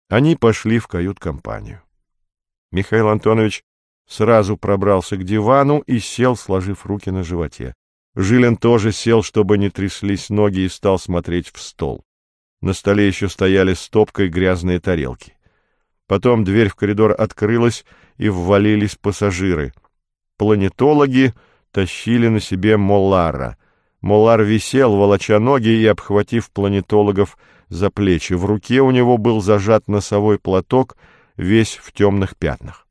Они пошли в кают-компанию. Михаил Антонович сразу пробрался к дивану и сел, сложив руки на животе. Жилин тоже сел, чтобы не тряслись ноги, и стал смотреть в стол. На столе еще стояли стопкой грязные тарелки. Потом дверь в коридор открылась, и ввалились пассажиры. Планетологи тащили на себе Моллара. Моллар висел, волоча ноги и обхватив планетологов за плечи. В руке у него был зажат носовой платок, весь в темных пятнах.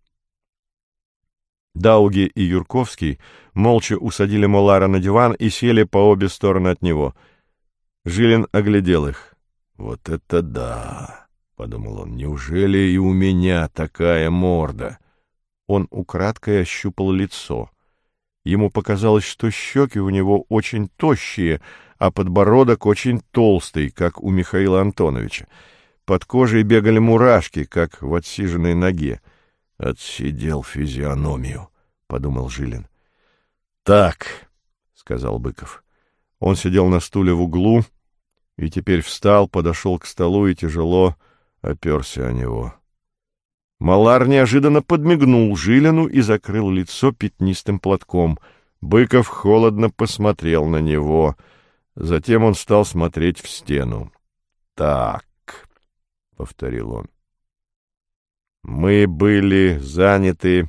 Дауги и Юрковский молча усадили Моллара на диван и сели по обе стороны от него. Жилин оглядел их. «Вот это да!» — подумал он. «Неужели и у меня такая морда?» Он украдкой ощупал лицо. Ему показалось, что щеки у него очень тощие, а подбородок очень толстый, как у Михаила Антоновича. Под кожей бегали мурашки, как в отсиженной ноге. «Отсидел физиономию», — подумал Жилин. «Так», — сказал Быков. Он сидел на стуле в углу и теперь встал, подошел к столу и тяжело оперся о него. Моллар неожиданно подмигнул Жилину и закрыл лицо пятнистым платком. Быков холодно посмотрел на него. Затем он стал смотреть в стену. «Так», — повторил он, — «мы были заняты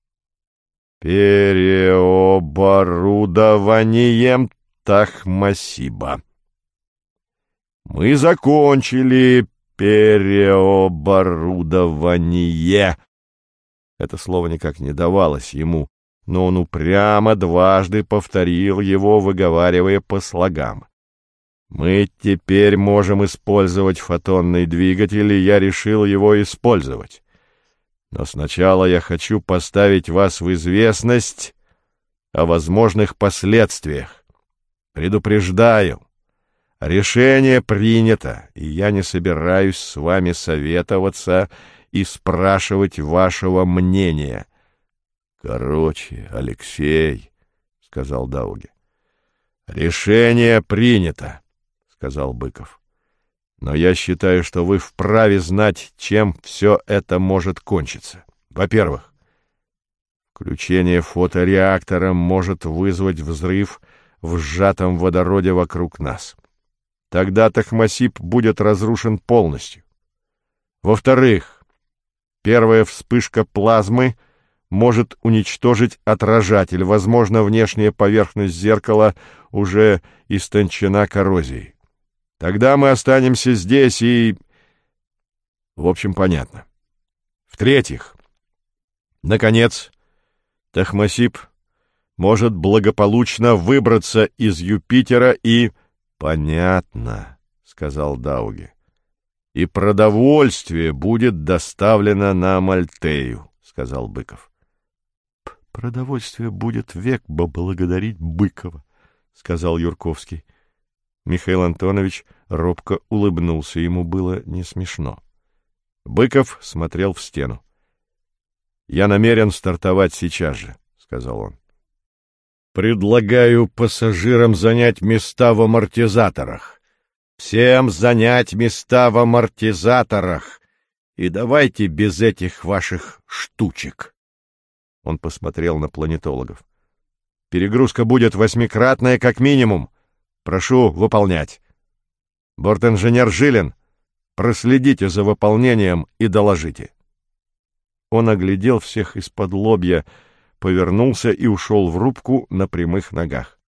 переоборудованием Тахмасиба. Мы закончили переоборудование». Это слово никак не давалось ему, но он упрямо дважды повторил его, выговаривая по слогам. «Мы теперь можем использовать фотонный двигатель, и я решил его использовать. Но сначала я хочу поставить вас в известность о возможных последствиях. Предупреждаю, решение принято, и я не собираюсь с вами советоваться и спрашивать вашего мнения». «Короче, Алексей», — сказал Дауги. «Решение принято», — сказал Быков. «Но я считаю, что вы вправе знать, чем все это может кончиться. Во-первых, включение фотореактора может вызвать взрыв в сжатом водороде вокруг нас. Тогда Тахмасиб будет разрушен полностью. Во-вторых, первая вспышка плазмы может уничтожить отражатель. Возможно, внешняя поверхность зеркала уже истончена коррозией. Тогда мы останемся здесь и... В общем, понятно. В-третьих, наконец, Тахмасиб может благополучно выбраться из Юпитера и... «Понятно», — сказал Дауги. «И продовольствие будет доставлено на Амальтею», — сказал Быков. «Продовольствие будет век благодарить Быкова», — сказал Юрковский. Михаил Антонович робко улыбнулся, ему было не смешно. Быков смотрел в стену. «Я намерен стартовать сейчас же», — сказал он. «Предлагаю пассажирам занять места в амортизаторах. Всем занять места в амортизаторах. И давайте без этих ваших штучек». Он посмотрел на планетологов. «Перегрузка будет 8-кратная как минимум. Прошу выполнять. Бортинженер Жилин, проследите за выполнением и доложите». Он оглядел всех из-под лобья, повернулся и ушел в рубку на прямых ногах.